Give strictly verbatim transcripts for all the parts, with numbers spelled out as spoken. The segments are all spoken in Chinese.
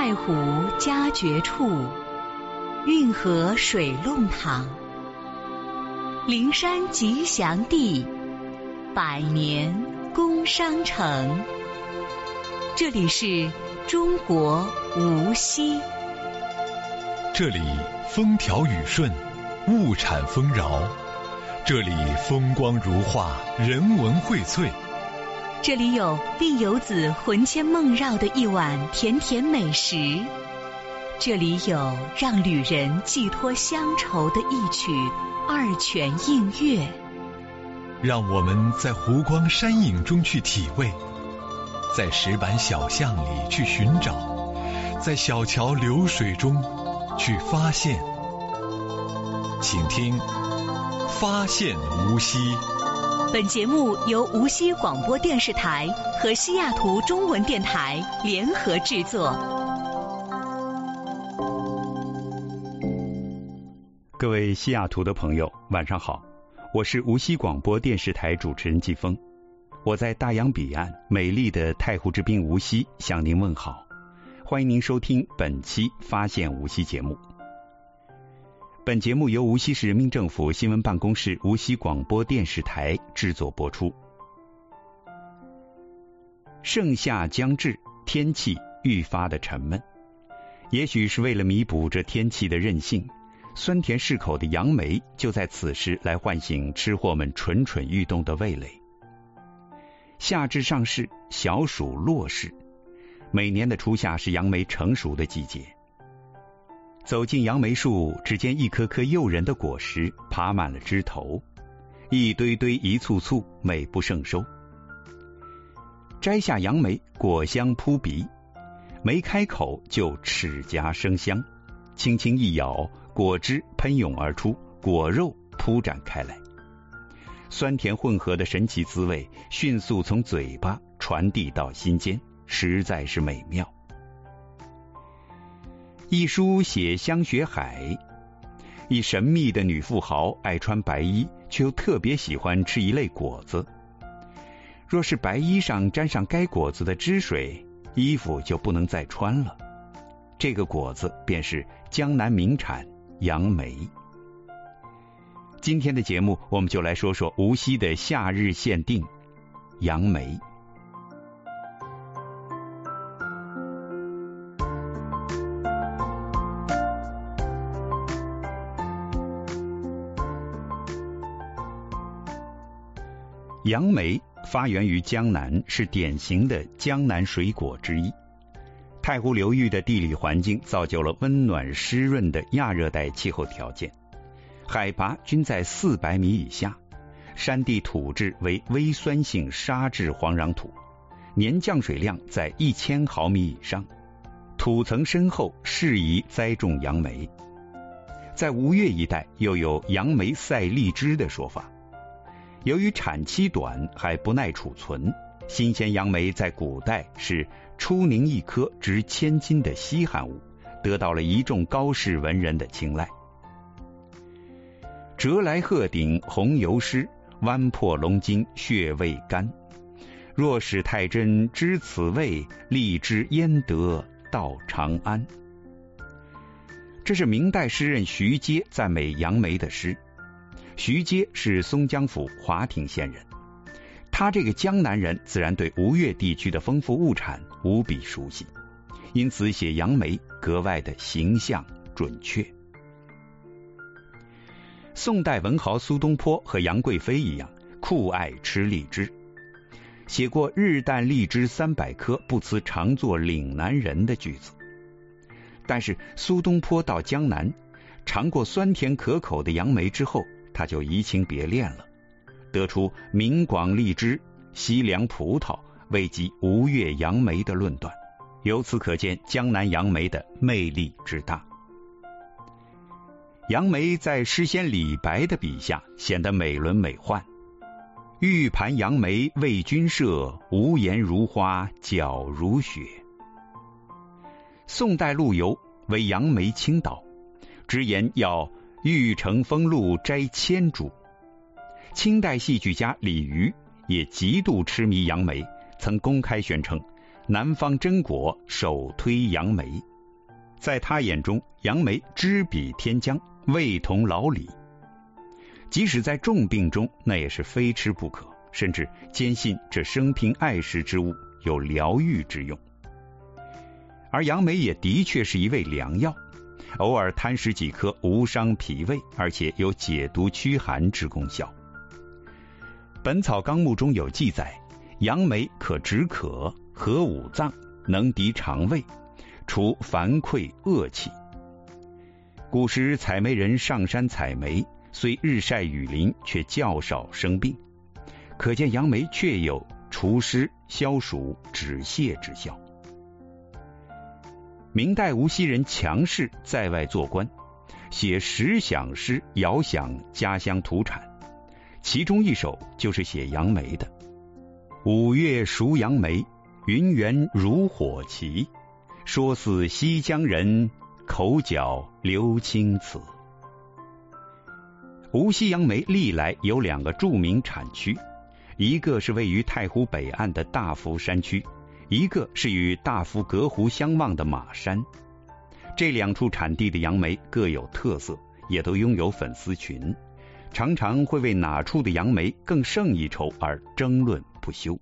太湖佳绝处，运河水弄堂，灵山吉祥地，百年工商城。这里是中国无锡。 这里风调雨顺，物产丰饶。这里风光如画，人文荟萃。 这里有令游子魂牵梦绕的一碗甜甜美食，这里有让旅人寄托乡愁的一曲二泉映月。 让我们在湖光山影中去体味，在石板小巷里去寻找，在小桥流水中去发现。请听发现无锡。 本节目由无锡广播电视台和西雅图中文电台联合制作。 各位西雅图的朋友，晚上好，我是无锡广播电视台主持人季风。我在大洋彼岸美丽的太湖之滨无锡向您问好，欢迎您收听本期发现无锡节目。本节目由无锡市人民政府新闻办公室无锡广播电视台制作播出。盛夏将至，天气愈发的沉闷，也许是为了弥补这天气的任性，酸甜适口的杨梅就在此时来唤醒吃货们蠢蠢欲动的味蕾。夏至上市，小暑落市，每年的初夏是杨梅成熟的季节。走进杨梅树，只见一颗颗诱人的果实爬满了枝头，一堆堆一簇簇，美不胜收。摘下杨梅，果香扑鼻，没开口就齿颊生香，轻轻一咬，果汁喷涌而出，果肉铺展开来，酸甜混合的神奇滋味迅速从嘴巴传递到心间，实在是美妙。一书写香雪海，一神秘的女富豪爱穿白衣，却又特别喜欢吃一类果子。若是白衣上沾上该果子的汁水，衣服就不能再穿了。这个果子便是江南名产杨梅。今天的节目，我们就来说说无锡的夏日限定杨梅。杨梅发源于江南，是典型的江南水果之一。太湖流域的地理环境造就了温暖湿润的亚热带气候条件，海拔均在四百米以下，山地土质为微酸性沙质黄壤土，年降水量在一千毫米以上，土层深厚，适宜栽种杨梅。在吴越一带又有杨梅赛荔枝的说法。由于产期短，还不耐储存，新鲜杨梅在古代是出宁一颗值千金的稀罕物，得到了一众高士文人的青睐。折来鹤顶红油湿，剜破龙筋血未干。若使太真知此味，荔枝焉得到长安。这是明代诗人徐阶赞美杨梅的诗。徐阶是松江府华亭县人，他这个江南人自然对吴越地区的丰富物产无比熟悉，因此写杨梅格外的形象准确。宋代文豪苏东坡和杨贵妃一样，酷爱吃荔枝，写过日啖荔枝三百颗，不辞常作岭南人的句子。但是苏东坡到江南，尝过酸甜可口的杨梅之后，他就移情别恋了，得出明广荔枝，西凉葡萄，未及吴越杨梅的论断，由此可见江南杨梅的魅力之大。杨梅在诗仙李白的笔下显得美轮美奂，玉盘杨梅为君设，无言如花皎如雪。宋代陆游为杨梅倾倒，直言要玉成风露摘千株。清代戏剧家李渔也极度痴迷杨梅，曾公开宣称南方榛果首推杨梅， 在他眼中，杨梅知彼天将，味同老李。即使在重病中，那也是非吃不可，甚至坚信这生平爱食之物有疗愈之用。而杨梅也的确是一味良药，偶尔贪食几颗无伤脾胃，而且有解毒驱寒之功效。本草纲目中有记载，杨梅可止渴、和五脏，能涤肠胃，除烦溃恶气。古时采梅人上山采梅，虽日晒雨淋，却较少生病，可见杨梅确有除湿、消暑、止泻之效。明代无锡人强氏在外做官，写十响诗遥想家乡土产，其中一首就是写杨梅的。五月熟杨梅，云源如火旗，说似西江人，口角流青词。无锡杨梅历来有两个著名产区，一个是位于太湖北岸的大福山区，一个是与大福隔湖相望的马山。这两处产地的杨梅各有特色，也都拥有粉丝群，常常会为哪处的杨梅更胜一筹而争论不休。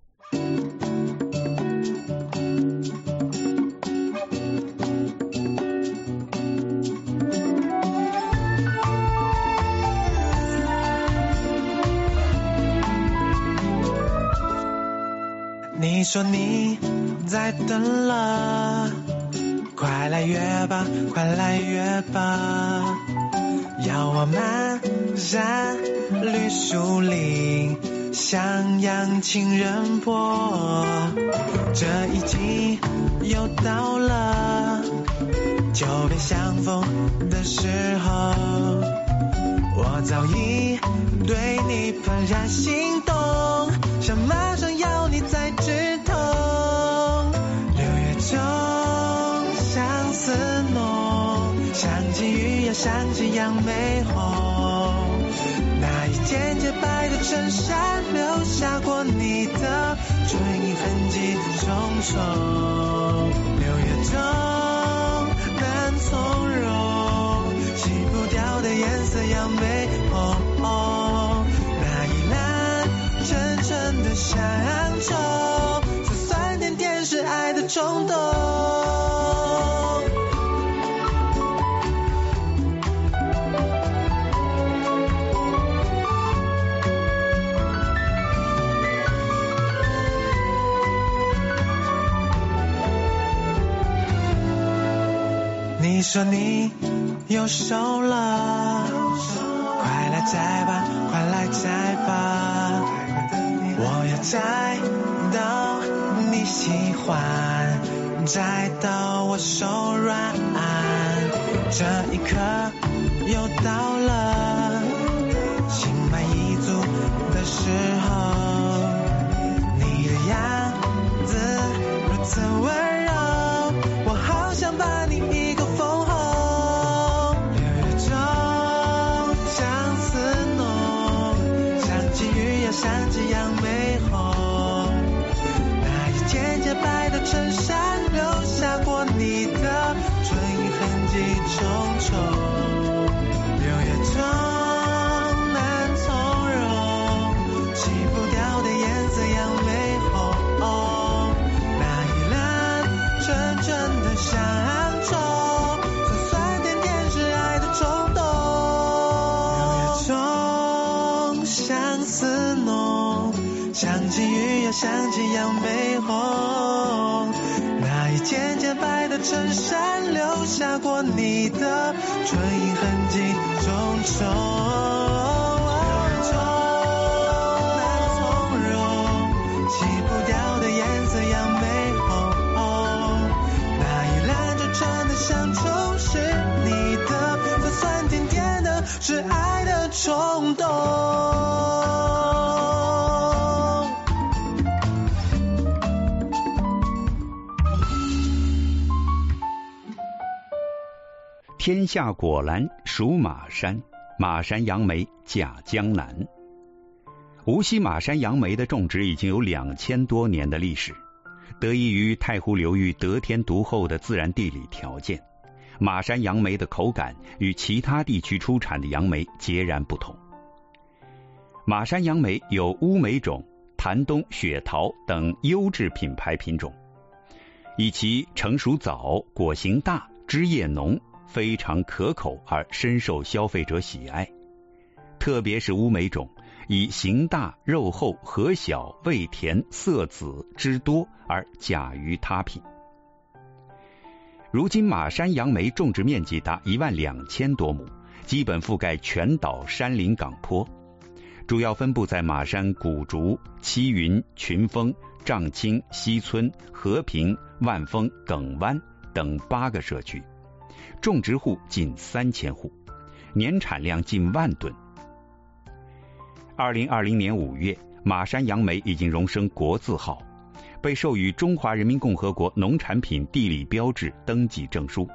你说你在等了，快来约吧，快来约吧，要我漫山绿树林，向阳情人坡。这一季又到了，久别相逢的时候，我早已对你怦然心动，想马上要你在枝头。六月中相思浓，想起雨呀，想起杨梅红，那一件洁白的衬衫留下过你的唇印痕迹重重。六月中难从容，洗不掉的颜色杨梅红，那一篮沉沉的乡愁，酸酸甜甜是爱的冲动。你说你又瘦了，快来摘吧，快来摘吧，我要摘到你喜欢，摘到我手软。这一刻又到了心满意足的时候，你的样子如此温柔，我好想把你一口封喉。六月中相思浓，想起雨呀，想起杨梅红，那一件洁白的衬衫留下过你的唇印痕迹重重。六月中难从容，洗不掉的颜色杨梅红，那一篮纯纯的乡愁，酸酸甜甜是爱的冲动。六月中相思浓，想起雨呀，想起杨梅红，那一件洁白的衬衫留下过你的唇印痕迹重重。是爱的冲动。 天下果兰属马山，马山杨梅甲江南。无锡马山杨梅的种植已经有两千多年的历史，得益于太湖流域得天独厚的自然地理条件， 马山杨梅的口感与其他地区出产的杨梅截然不同。马山杨梅有乌梅种、潭东雪桃等优质品牌品种，以其成熟早、果形大、汁液浓，非常可口而深受消费者喜爱。特别是乌梅种，以形大、肉厚、核小、味甜、色紫、汁多而甲于他品。如今马山杨梅种植面积达一万两千多亩，基本覆盖全岛山林港坡，主要分布在马山古竹、七云、群峰、丈青、西村、和平、万丰、耿湾等八个社区，种植户近三千户，年产量近万吨。二零二零年五月，马山杨梅已经荣升国字号，被授予中华人民共和国农产品地理标志登记证书。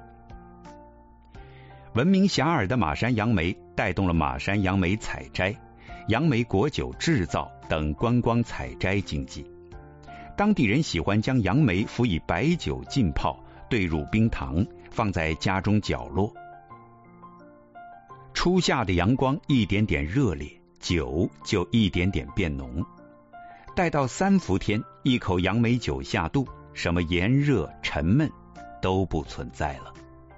闻名遐迩的马山杨梅带动了马山杨梅采摘、杨梅果酒制造等观光采摘经济。当地人喜欢将杨梅辅以白酒浸泡，兑入冰糖，放在家中角落。初夏的阳光一点点热烈，酒就一点点变浓。待到三伏天，一口杨梅酒下肚，什么炎热沉闷都不存在了。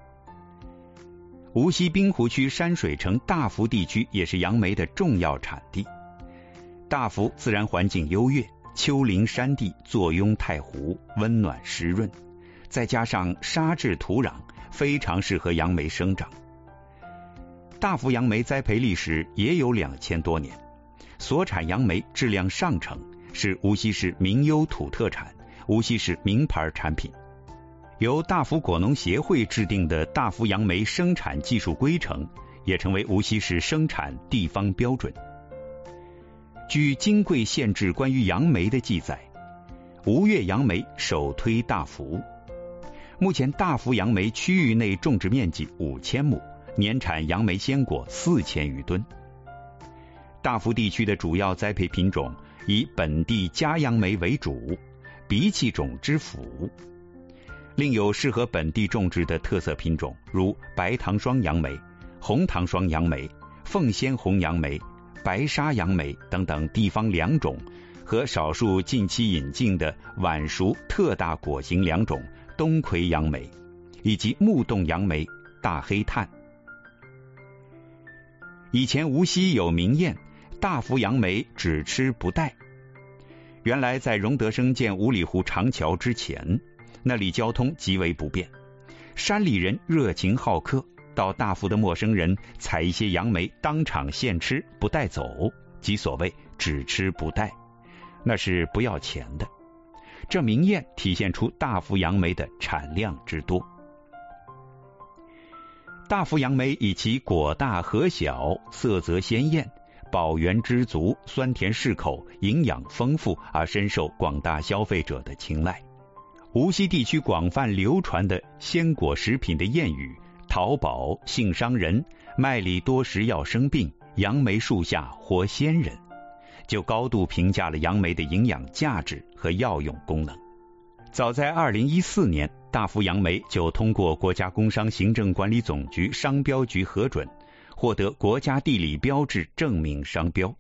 无锡滨湖区山水城大福地区也是杨梅的重要产地。大福自然环境优越，丘陵山地，坐拥太湖，温暖湿润，再加上沙质土壤，非常适合杨梅生长。大福杨梅栽培历史也有两千多年，所产杨梅质量上乘，是无锡市名优土特产，无锡市名牌产品。由大福果农协会制定的大福杨梅生产技术规程，也成为无锡市生产地方标准。据金贵县志关于杨梅的记载，吴越杨梅首推大福。目前大福杨梅区域内种植面积五千亩，年产杨梅鲜果四千余吨。大福地区的主要栽培品种以本地佳杨梅为主，鼻气种之辅。另有适合本地种植的特色品种，如白糖霜杨梅、红糖霜杨梅、凤仙红杨梅、白沙杨梅等等地方良种，和少数近期引进的晚熟特大果型良种东魁杨梅，以及木洞杨梅、大黑炭。以前无锡有名谚，大福杨梅只吃不带。原来在荣德生建五里湖长桥之前，那里交通极为不便，山里人热情好客，到大福的陌生人采一些杨梅当场现吃，不带走，即所谓只吃不带，那是不要钱的。这名谚体现出大福杨梅的产量之多。大福杨梅以其果大核小，色泽鲜艳，保原汁足，酸甜适口，营养丰富，而深受广大消费者的青睐。无锡地区广泛流传的鲜果食品的谚语“淘宝幸商人，麦里多时要生病，杨梅树下活仙人”，就高度评价了杨梅的营养价值和药用功能。早在二零一四年，大福杨梅就通过国家工商行政管理总局商标局核准，获得国家地理标志证明商标。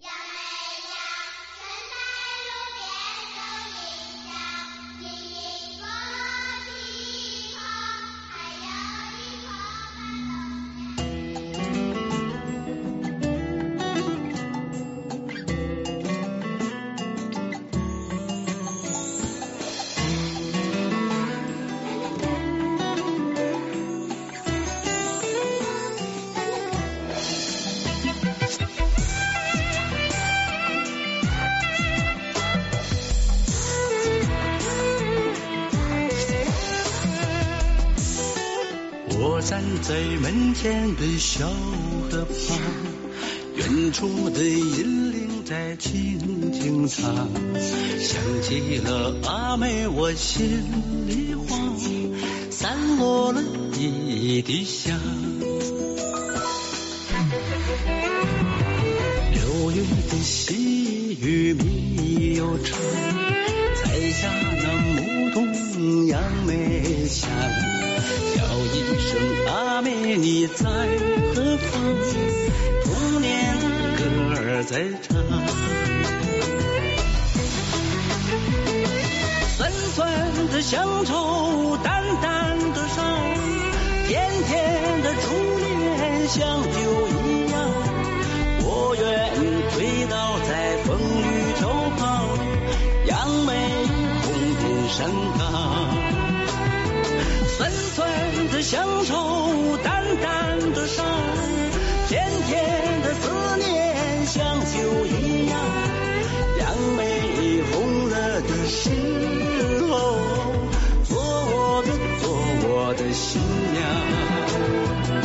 我站在门前的小河旁，远处的银铃在轻轻唱，想起了阿妹我心里慌，散落了一地香。六月的细雨密又长，采下那牧童杨梅香，叫一声在唱，酸酸的乡愁，淡淡的伤，甜甜的初恋像酒一样，我愿醉倒在风雨桥旁，扬眉红遍山岗。酸酸的乡愁，淡淡的伤，甜甜的思念像酒一样，扬眉红了的时候，做我的做我的新娘。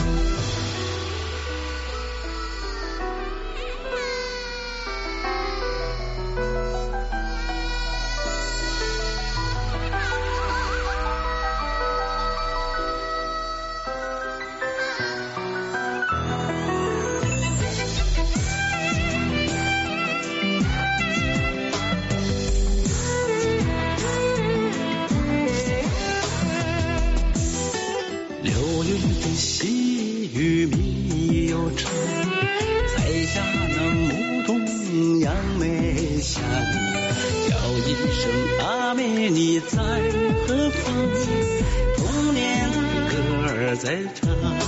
在唱，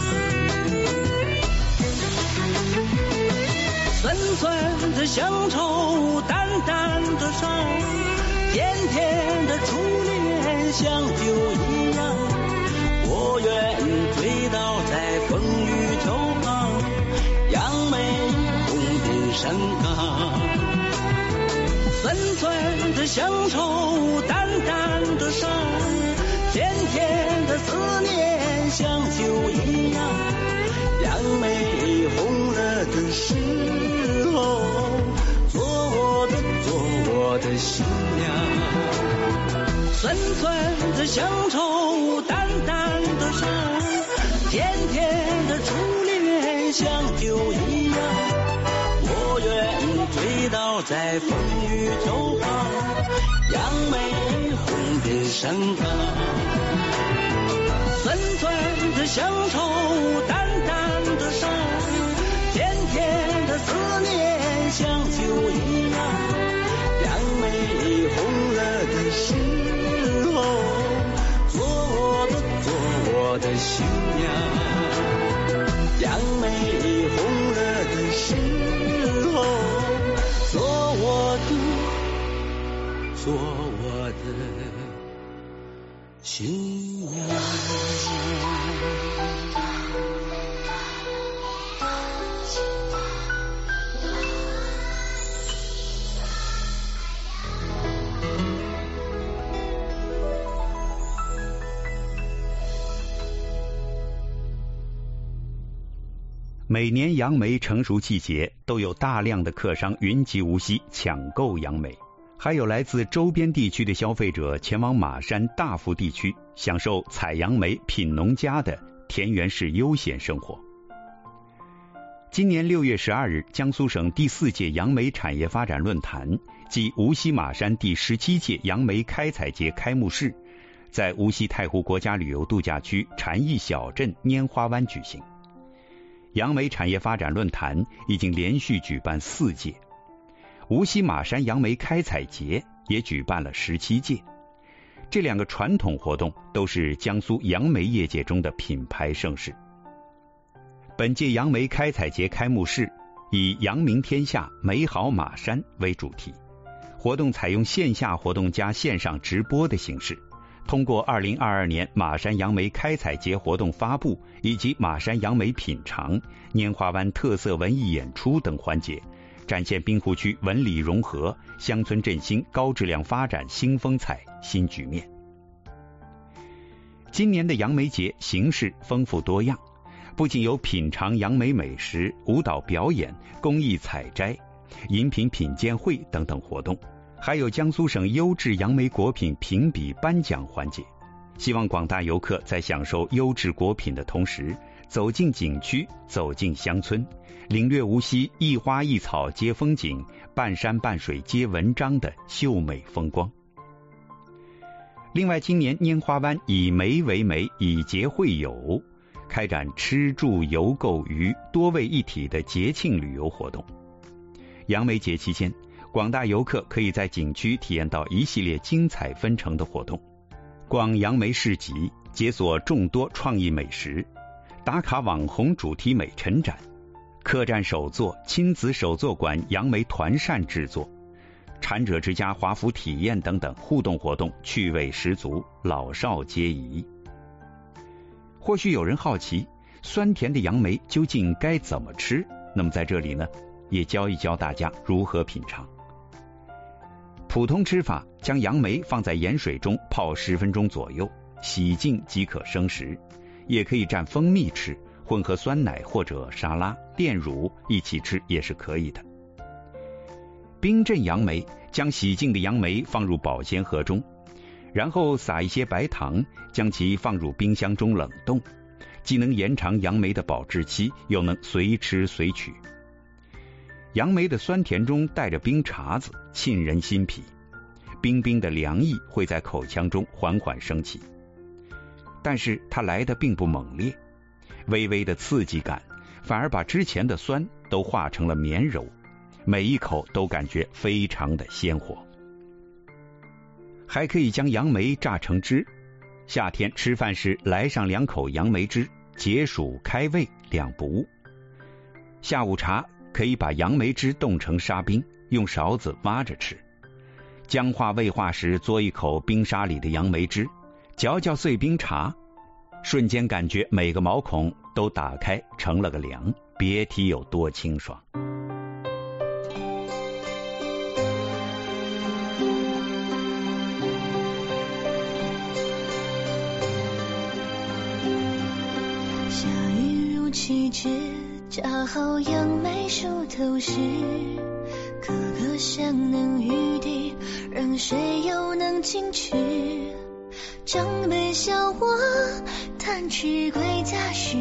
酸酸的乡愁，淡淡的伤，甜甜的初恋像酒一样，我愿醉倒在风雨桥旁，扬眉红遍山岗。酸酸的乡愁，淡淡的伤，甜甜的思念像酒一样，扬眉红了的时候，做我的做我的新娘。酸酸的乡愁，淡淡的伤，甜甜的初恋像酒一样，我愿醉倒在风雨桥旁，扬眉红遍山岗。酸酸的乡愁，淡淡的伤，甜甜的思念像酒一样，扬眉红了的时候，做我的做我的新娘。扬眉红了的时候，做我的做我的新娘。 每年杨梅成熟季节，都有大量的客商云集无锡抢购杨梅，还有来自周边地区的消费者前往马山大福地区，享受采杨梅品农家的田园式悠闲生活。今年六月十二日，江苏省第四届杨梅产业发展论坛暨无锡马山第十七届杨梅开采节开幕式在无锡太湖国家旅游度假区禅意小镇拈花湾举行。杨梅产业发展论坛已经连续举办四届，无锡马山杨梅开采节也举办了十七届。这两个传统活动都是江苏杨梅业界中的品牌盛事。本届杨梅开采节开幕式以扬名天下美好马山为主题，活动采用线下活动加线上直播的形式，通过二零二二年马山杨梅开采节活动发布以及马山杨梅品尝、拈花湾特色文艺演出等环节，展现滨湖区文理融合、乡村振兴、高质量发展新风采、新局面。今年的杨梅节形式丰富多样，不仅有品尝杨梅美食、舞蹈表演、公益采摘、饮品品鉴会等等活动，还有江苏省优质杨梅果品评比颁奖环节。希望广大游客在享受优质果品的同时，走进景区，走进乡村，领略无锡一花一草皆风景，半山半水皆文章的秀美风光。另外，今年拈花湾以梅为媒，以节会友，开展吃住游购娱多位一体的节庆旅游活动。 杨梅节期间，广大游客可以在景区体验到一系列精彩纷呈的活动，逛杨梅市集，解锁众多创意美食，打卡网红主题美陈展，客栈手作、亲子手作馆杨梅团扇制作，产者之家华服体验等等互动活动趣味十足，老少皆宜。或许有人好奇，酸甜的杨梅究竟该怎么吃？那么在这里呢，也教一教大家如何品尝。普通吃法，将杨梅放在盐水中泡十分钟左右，洗净即可生食，也可以蘸蜂蜜吃，混合酸奶或者沙拉、炼乳一起吃也是可以的。冰镇杨梅，将洗净的杨梅放入保鲜盒中，然后撒一些白糖，将其放入冰箱中冷冻，既能延长杨梅的保质期，又能随吃随取。杨梅的酸甜中带着冰碴子，沁人心脾，冰冰的凉意会在口腔中缓缓升起。但是它来的并不猛烈，微微的刺激感反而把之前的酸都化成了绵柔，每一口都感觉非常的鲜活。还可以将杨梅榨成汁，夏天吃饭时来上两口杨梅汁，解暑开胃，两不误。下午茶可以把杨梅汁冻成沙冰，用勺子挖着吃。僵化胃化时嘬一口冰沙里的杨梅汁，嚼嚼碎冰碴，瞬间感觉每个毛孔都打开成了个凉，别提有多清爽。 下雨如期至，恰好杨梅树头时，颗颗香嫩欲滴，让谁又能进去？长辈笑我贪吃归家时，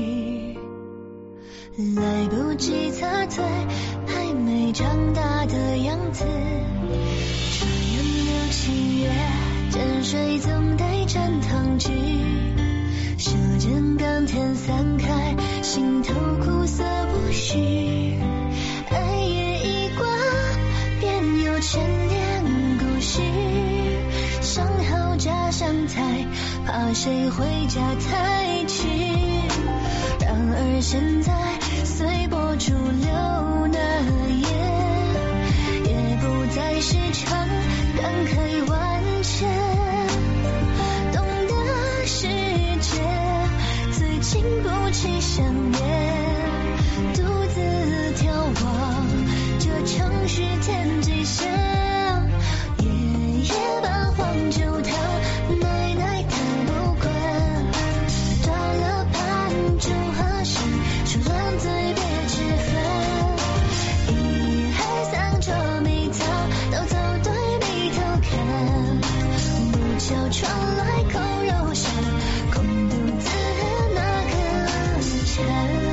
来不及擦嘴，还没长大的样子。转眼六七月，沾水总得沾汤汁，舌尖甘甜散开，心头苦涩不实。爱也一挂，便有千年故事。上好家乡菜，怕谁回家太迟。然而现在随波逐流那夜，也不再是常感慨万千。懂得世界最经不起想念，独自眺望这城市天际线。爷爷把黄酒烫，奶奶她不管，断了盘酒和香，说烂嘴别吃饭。一二三捉迷藏，都走对眉头看，不巧传来口肉香，空独自那个馋。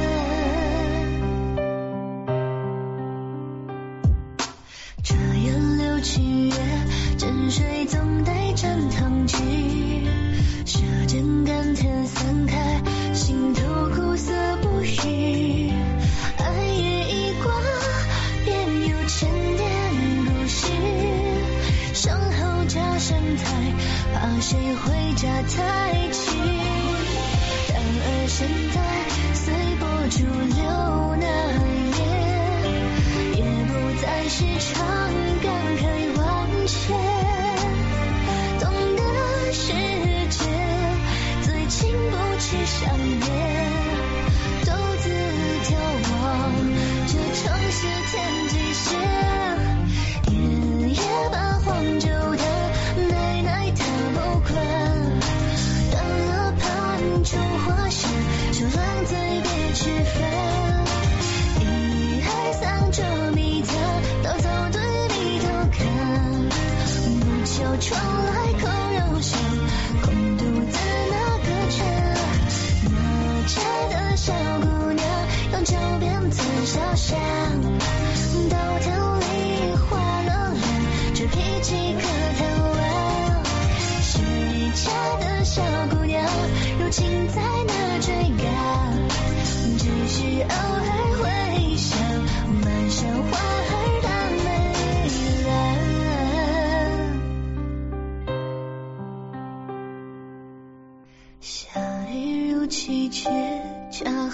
这样六七月，沾水总得沾汤汁，舌尖甘甜散开，心头苦涩不实。爱也一挂，便有千年故事。上好家乡菜，怕谁回家太迟。然而现在随波逐流那夜，也不再是常感慨万千。懂得世界最经不起想念，独自眺望这城市天际线。爷爷把黄酒烫，奶奶她不管，断了盘酒花香，说烂嘴别吃饭。一二三捉迷藏，都走对里头看，不巧传来口肉香，空独自那个馋。那家的小姑娘用脚边刺小香，到头里花了脸，这脾气可贪玩。谁家的小姑娘如今在那追赶，只是偶尔会想，满山花儿当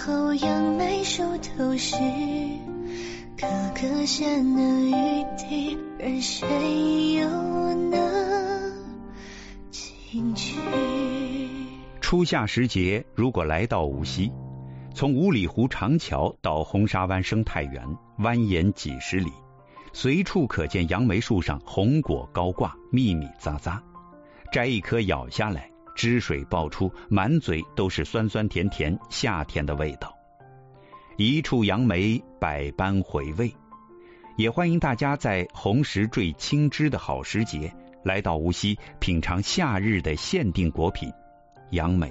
后杨梅树头时，颗颗下的雨滴，任谁又能进去？ 初夏时节，如果来到无锡，从五里湖长桥到红沙湾生态园，蜿蜒几十里，随处可见杨梅树上红果高挂，密密匝匝。摘一颗咬下来，汁水爆出，满嘴都是酸酸甜甜夏天的味道。一处杨梅，百般回味。也欢迎大家在红石缀青枝的好时节，来到无锡品尝夏日的限定果品杨梅。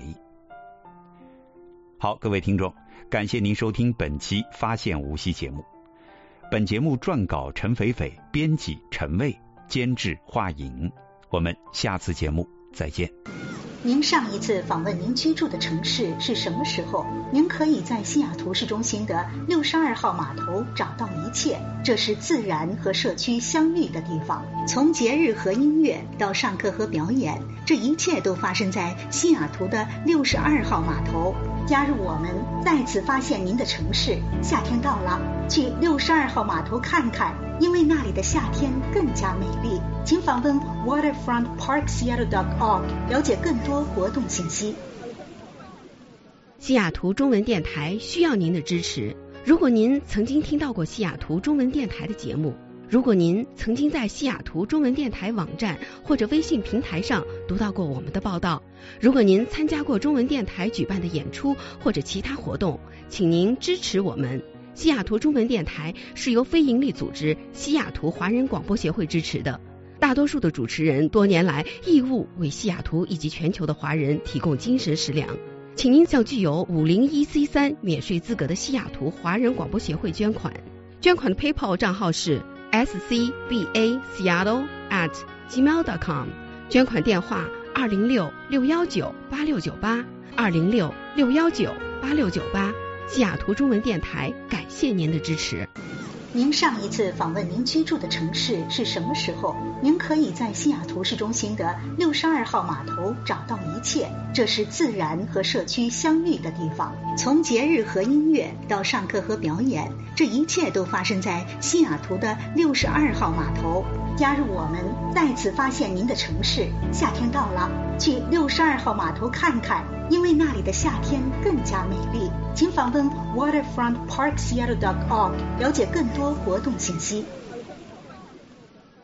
好，各位听众，感谢您收听本期发现无锡节目。本节目撰稿陈斐斐，编辑陈卫，监制华颖。我们下次节目再见。 您上一次访问您居住的城市是什么时候？您可以在西雅图市中心的六十二号码头找到一切，这是自然和社区相遇的地方。从节日和音乐到上课和表演，这一切都发生在西雅图的六十二号码头。加入我们，再次发现您的城市。夏天到了，去六十二号码头看看，因为那里的夏天更加美丽。请访问 waterfront park seattle dot org 了解更多活动信息。 西雅图中文电台需要您的支持。如果您曾经听到过西雅图中文电台的节目，如果您曾经在西雅图中文电台网站或者微信平台上读到过我们的报道，如果您参加过中文电台举办的演出或者其他活动，请您支持我们。西雅图中文电台是由非营利组织西雅图华人广播协会支持的，大多数的主持人多年来义务为西雅图以及全球的华人提供精神食粮。请您向具有五零一 C 三 免税资格的西雅图华人广播协会捐款。捐款的 PayPal 账号是 s c b a seattle at gmail dot com， 捐款电话二零六六一九八六九八二零六六一九八六九八。西雅图中文电台感谢您的支持。 您上一次访问您居住的城市是什么时候？您可以在西雅图市中心的六十二号码头找到一切，这是自然和社区相遇的地方。从节日和音乐到上课和表演，这一切都发生在西雅图的六十二号码头。加入我们，再次发现您的城市。夏天到了，去六十二号码头看看，因为那里的夏天更加美丽。请访问 waterfront park seattle dot org 了解更多活动信息。